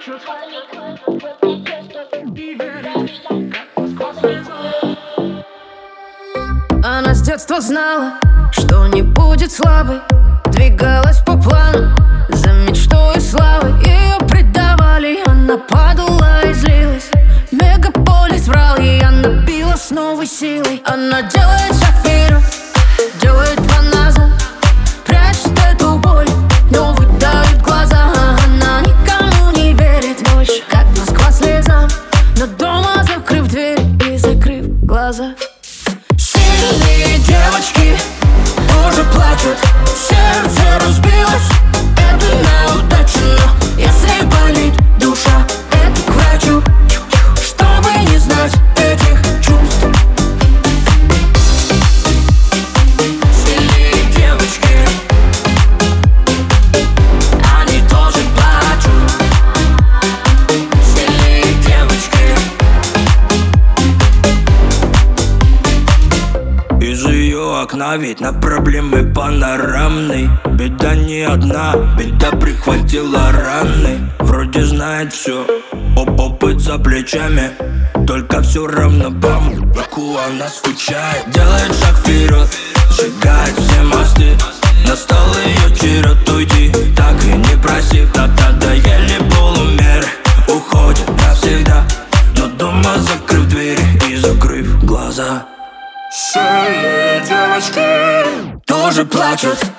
плачут и верят, как Москва слеза. Она с детства знала, что не будет слабой, двигалась по плану за мечтой и славой. Ее предавали, она падала и злилась. Мегаполис врал ей, она била с новой силой. Она делает шаг вперед, делает два назад, прячет эту боль, но выдавит глаза. Она никому не верит больше, как Москва слезам, но дома закрыв дверь и закрыв глаза. Сильные девочки тоже плачут, сердце разбилось, это неудача, но если болит душа, это к врачу, чтобы не знать этих чувств. Сильные девочки, они тоже плачут. Сильные девочки. Из ее окна вид на проблемы панорамный. Беда не одна, беда прихватила раны. Вроде знает все, опыт за плечами, только все равно по мудаку она скучает. Делает шаг вперед, сжигает все мосты. Настал ее черед уйти, так и не просив. Надоели полумеры, уходит навсегда, но дома закрыв двери и закрыв глаза. Сильные девочки Тоже плачут.